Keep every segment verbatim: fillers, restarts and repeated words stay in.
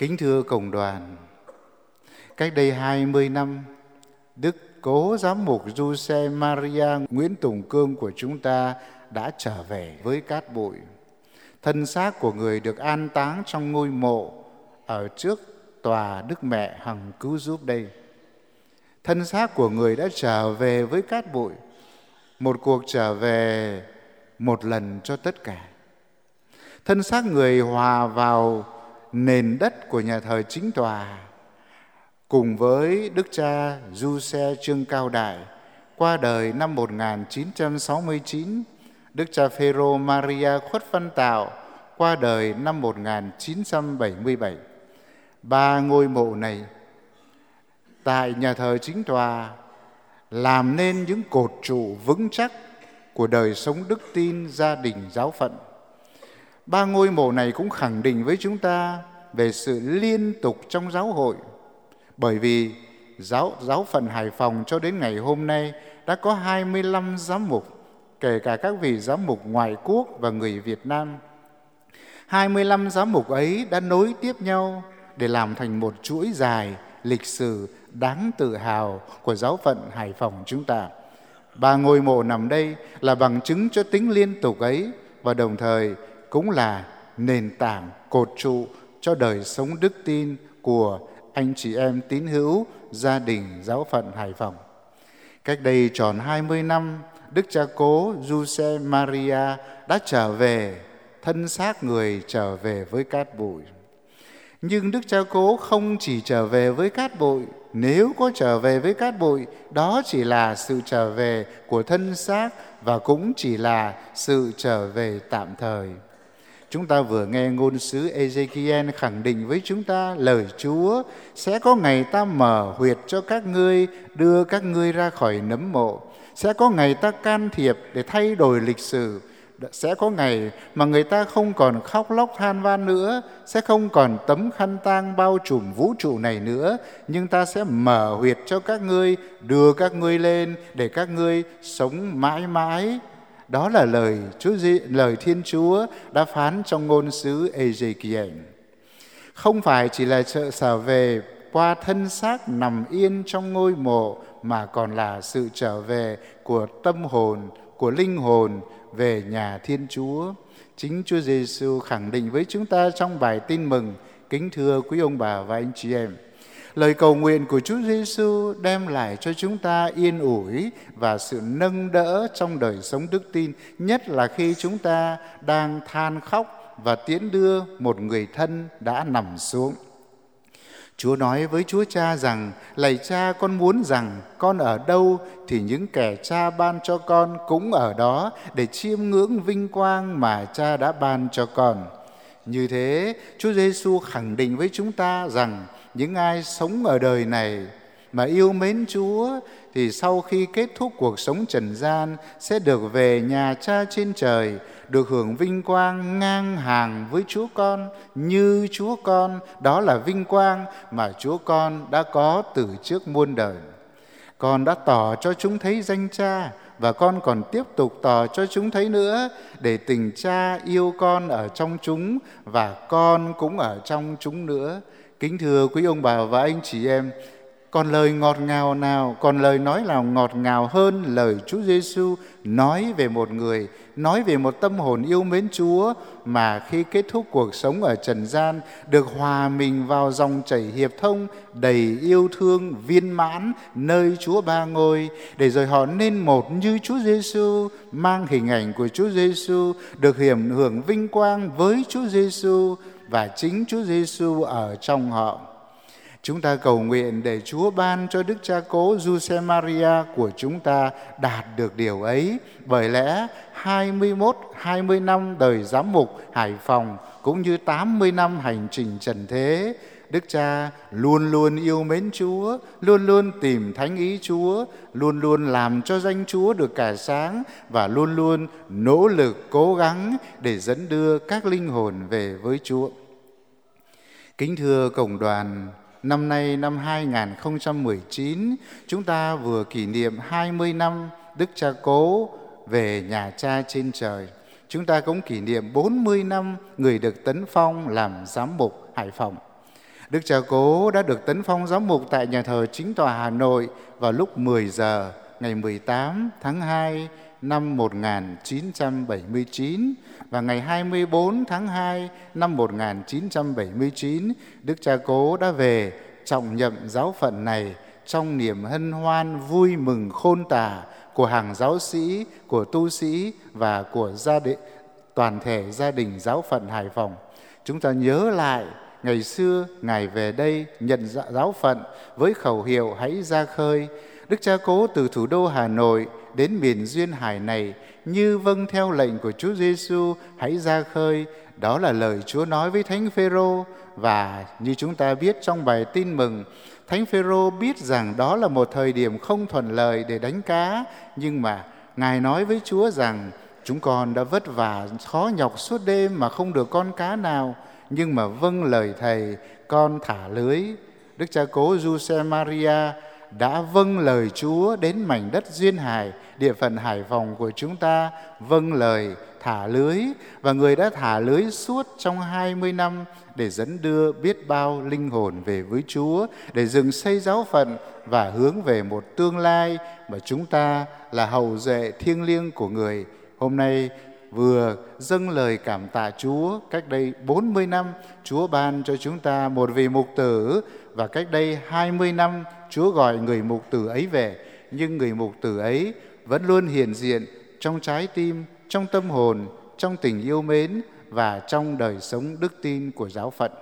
Kính thưa cộng đoàn, cách đây hai mươi năm, Đức Cố Giám mục Giuse Maria Nguyễn Tùng Cương của chúng ta đã trở về với cát bụi. Thân xác của người được an táng trong ngôi mộ ở trước tòa Đức Mẹ Hằng Cứu Giúp đây. Thân xác của người đã trở về với cát bụi, một cuộc trở về một lần cho tất cả. Thân xác người hòa vào nền đất của nhà thờ chính tòa, cùng với Đức cha Giuse Trương Cao Đại, qua đời năm một nghìn chín trăm sáu mươi chín, Đức cha Phêrô Maria Khuất Văn Tạo, qua đời năm một nghìn chín trăm bảy mươi bảy. Ba ngôi mộ này tại nhà thờ chính tòa làm nên những cột trụ vững chắc của đời sống đức tin, gia đình, giáo phận. Ba ngôi mộ này cũng khẳng định với chúng ta về sự liên tục trong giáo hội. Bởi vì giáo, giáo phận Hải Phòng cho đến ngày hôm nay đã có hai mươi lăm giám mục, kể cả các vị giám mục ngoại quốc và người Việt Nam. hai mươi lăm giám mục ấy đã nối tiếp nhau để làm thành một chuỗi dài lịch sử đáng tự hào của giáo phận Hải Phòng chúng ta. Ba ngôi mộ nằm đây là bằng chứng cho tính liên tục ấy, và đồng thời cũng là nền tảng, cột trụ cho đời sống đức tin của anh chị em tín hữu gia đình giáo phận Hải Phòng. Cách đây tròn hai mươi năm, Đức cha Cố Giuse Maria đã trở về, thân xác người trở về với cát bụi. Nhưng Đức cha Cố không chỉ trở về với cát bụi. Nếu có trở về với cát bụi, đó chỉ là sự trở về của thân xác và cũng chỉ là sự trở về tạm thời. Chúng ta vừa nghe ngôn sứ Ezekiel khẳng định với chúng ta lời Chúa: sẽ có ngày ta mở huyệt cho các ngươi, đưa các ngươi ra khỏi nấm mộ. Sẽ có ngày ta can thiệp để thay đổi lịch sử. Sẽ có ngày mà người ta không còn khóc lóc than van nữa, sẽ không còn tấm khăn tang bao trùm vũ trụ này nữa, nhưng ta sẽ mở huyệt cho các ngươi, đưa các ngươi lên để các ngươi sống mãi mãi. Đó là lời Chúa, lời Thiên Chúa đã phán trong ngôn sứ Ezekiel. Không phải chỉ là trợ trở về qua thân xác nằm yên trong ngôi mộ, mà còn là sự trở về của tâm hồn, của linh hồn về nhà Thiên Chúa. Chính Chúa Giêsu khẳng định với chúng ta trong bài tin mừng. Kính thưa quý ông bà và anh chị em, lời cầu nguyện của Chúa Giêsu đem lại cho chúng ta yên ủi và sự nâng đỡ trong đời sống đức tin, nhất là khi chúng ta đang than khóc và tiễn đưa một người thân đã nằm xuống. Chúa nói với Chúa Cha rằng: lạy Cha, con muốn rằng con ở đâu thì những kẻ Cha ban cho con cũng ở đó, để chiêm ngưỡng vinh quang mà Cha đã ban cho con. Như thế, Chúa Giêsu khẳng định với chúng ta rằng những ai sống ở đời này mà yêu mến Chúa thì sau khi kết thúc cuộc sống trần gian sẽ được về nhà Cha trên trời, được hưởng vinh quang ngang hàng với Chúa Con. Như Chúa Con, đó là vinh quang mà Chúa Con đã có từ trước muôn đời. Con đã tỏ cho chúng thấy danh Cha, và con còn tiếp tục tỏ cho chúng thấy nữa, để tình Cha yêu con ở trong chúng và con cũng ở trong chúng nữa. Kính thưa quý ông bà và anh chị em, còn lời ngọt ngào nào, còn lời nói nào ngọt ngào hơn lời Chúa Giêsu nói về một người, nói về một tâm hồn yêu mến Chúa mà khi kết thúc cuộc sống ở trần gian được hòa mình vào dòng chảy hiệp thông đầy yêu thương viên mãn nơi Chúa Ba Ngôi, để rồi họ nên một như Chúa Giêsu, mang hình ảnh của Chúa Giêsu, được hưởng hưởng vinh quang với Chúa Giêsu và chính Chúa Giêsu ở trong họ. Chúng ta cầu nguyện để Chúa ban cho Đức Cha Cố Giuse Maria của chúng ta đạt được điều ấy. Bởi lẽ hai mươi mốt, hai mươi năm đời giám mục Hải Phòng cũng như tám mươi năm hành trình trần thế, Đức Cha luôn luôn yêu mến Chúa, luôn luôn tìm thánh ý Chúa, luôn luôn làm cho danh Chúa được cả sáng và luôn luôn nỗ lực cố gắng để dẫn đưa các linh hồn về với Chúa. Kính thưa cộng đoàn, năm nay năm hai nghìn không trăm mười chín, chúng ta vừa kỷ niệm hai mươi năm Đức Cha Cố về nhà Cha trên trời. Chúng ta cũng kỷ niệm bốn mươi năm người được tấn phong làm giám mục Hải Phòng. Đức Cha Cố đã được tấn phong giám mục tại nhà thờ Chính tòa Hà Nội vào lúc mười giờ ngày mười tám tháng hai năm một nghìn chín trăm bảy mươi chín và ngày hai mươi tư tháng hai năm một nghìn chín trăm bảy mươi chín, Đức Cha Cố đã về trọng nhậm giáo phận này trong niềm hân hoan vui mừng khôn tả của hàng giáo sĩ, của tu sĩ và của gia đình, toàn thể gia đình giáo phận Hải Phòng. Chúng ta nhớ lại ngày xưa Ngài về đây nhận giáo phận với khẩu hiệu hãy ra khơi. Đức Cha Cố từ thủ đô Hà Nội đến miền duyên hải này như vâng theo lệnh của Chúa Giêsu hãy ra khơi. Đó là lời Chúa nói với Thánh Phêrô, và như chúng ta biết trong bài tin mừng, Thánh Phêrô biết rằng đó là một thời điểm không thuận lợi để đánh cá, nhưng mà Ngài nói với Chúa rằng chúng con đã vất vả khó nhọc suốt đêm mà không được con cá nào, nhưng mà vâng lời Thầy, con thả lưới. Đức Cha Cố Giuse Maria đã vâng lời Chúa đến mảnh đất duyên hải, địa phận Hải Phòng của chúng ta, vâng lời thả lưới, và người đã thả lưới suốt trong hai mươi năm để dẫn đưa biết bao linh hồn về với Chúa, để dựng xây giáo phận và hướng về một tương lai mà chúng ta là hậu duệ thiêng liêng của người. Hôm nay vừa dâng lời cảm tạ Chúa, cách đây bốn mươi năm Chúa ban cho chúng ta một vị mục tử, và cách đây hai mươi năm Chúa gọi người mục tử ấy về, nhưng người mục tử ấy vẫn luôn hiện diện trong trái tim, trong tâm hồn, trong tình yêu mến và trong đời sống đức tin của giáo phận.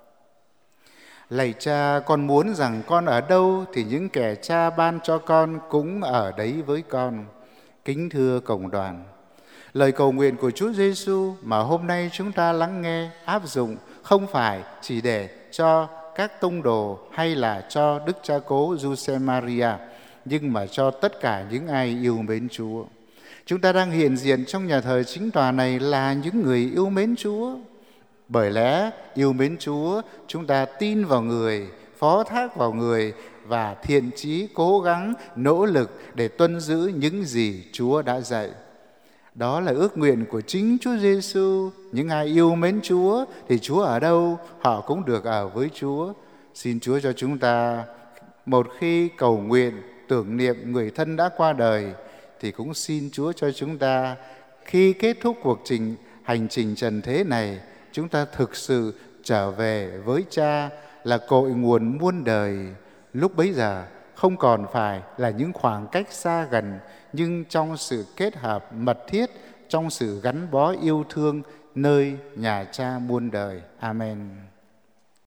Lạy Cha, con muốn rằng con ở đâu thì những kẻ Cha ban cho con cũng ở đấy với con. Kính thưa cộng đoàn, lời cầu nguyện của Chúa Giêsu mà hôm nay chúng ta lắng nghe áp dụng không phải chỉ để cho các tông đồ hay là cho Đức Cha Cố Giuse Maria, nhưng mà cho tất cả những ai yêu mến Chúa. Chúng ta đang hiện diện trong nhà thờ Chính tòa này là những người yêu mến Chúa. Bởi lẽ yêu mến Chúa, chúng ta tin vào người, phó thác vào người và thiện chí cố gắng, nỗ lực để tuân giữ những gì Chúa đã dạy. Đó là ước nguyện của chính Chúa Giêsu. Những ai yêu mến Chúa thì Chúa ở đâu, họ cũng được ở với Chúa. Xin Chúa cho chúng ta, một khi cầu nguyện tưởng niệm người thân đã qua đời, thì cũng xin Chúa cho chúng ta, khi kết thúc cuộc trình hành trình trần thế này, chúng ta thực sự trở về với Cha là cội nguồn muôn đời. Lúc bấy giờ không còn phải là những khoảng cách xa gần, nhưng trong sự kết hợp mật thiết, trong sự gắn bó yêu thương nơi nhà Cha muôn đời. Amen.